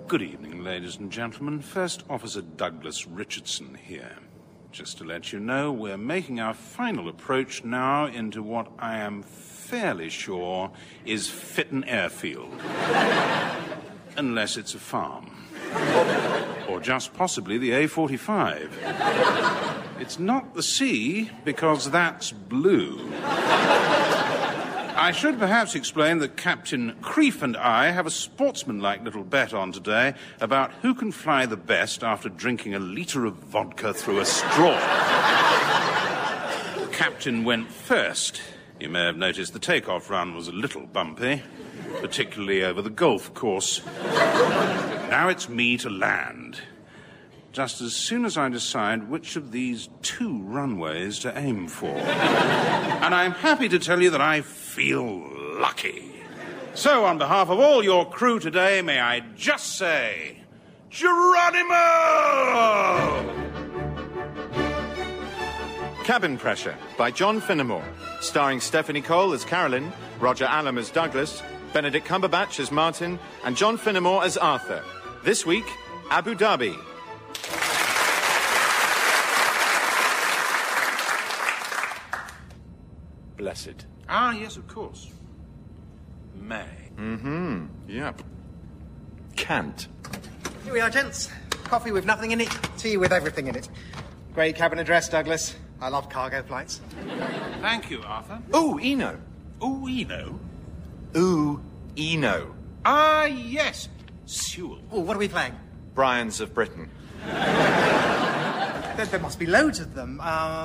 Good evening, ladies and gentlemen. First Officer Douglas Richardson here. Just to let you know, we're making our final approach now into what I am fairly sure is Fitton Airfield. Unless it's a farm. Or just possibly the A45. It's not the sea, because that's blue. I should perhaps explain that Captain Creef and I have a sportsmanlike little bet on today about who can fly the best after drinking a litre of vodka through a straw. The captain went first. You may have noticed the takeoff run was a little bumpy, particularly over the golf course. Now it's me to land. Just as soon as I decide which of these 2 runways to aim for. And I'm happy to tell you that I feel lucky. So, on behalf of all your crew today, may I just say, Geronimo! Cabin Pressure by John Finnemore, starring Stephanie Cole as Carolyn, Roger Allam as Douglas, Benedict Cumberbatch as Martin, and John Finnemore as Arthur. This week, Abu Dhabi. Blessed. Ah, yes, of course. May. Yep. Can't. Here we are, gents. Coffee with nothing in it, tea with everything in it. Great cabin address, Douglas. I love cargo flights. Thank you, Arthur. Ooh, Eno. Ooh, Eno. Ooh, Eno. Ah, yes. Sewell. Oh, what are we playing? Brian's of Britain. There must be loads of them.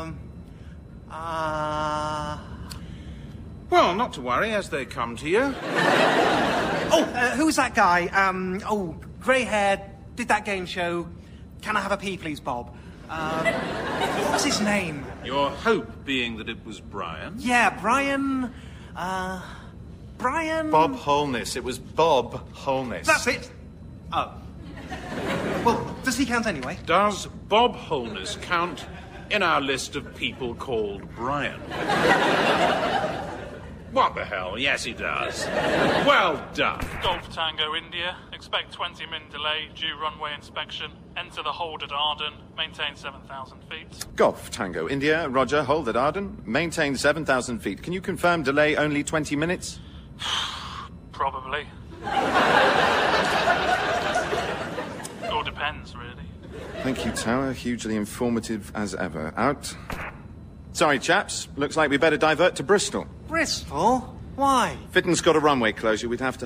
Well, not to worry as they come to you. Who's that guy? Grey-haired, did that game show. Can I have a pee, please, Bob? What's his name? Your hope being that it was Brian? Yeah, Brian... Brian... Bob Holness. It was Bob Holness. That's it. Oh. Well, does he count anyway? Does Bob Holness count in our list of people called Brian? What the hell? Yes, he does. Well done. Golf Tango India. Expect 20-minute delay, due runway inspection. Enter the hold at Arden. Maintain 7,000 feet. Golf Tango India. Roger, hold at Arden. Maintain 7,000 feet. Can you confirm delay only 20 minutes? Probably. All depends, really. Thank you, Tower. Hugely informative as ever. Out. Sorry, chaps. Looks like we better divert to Bristol. Bristol? Why? Fitton's got a runway closure. We'd have to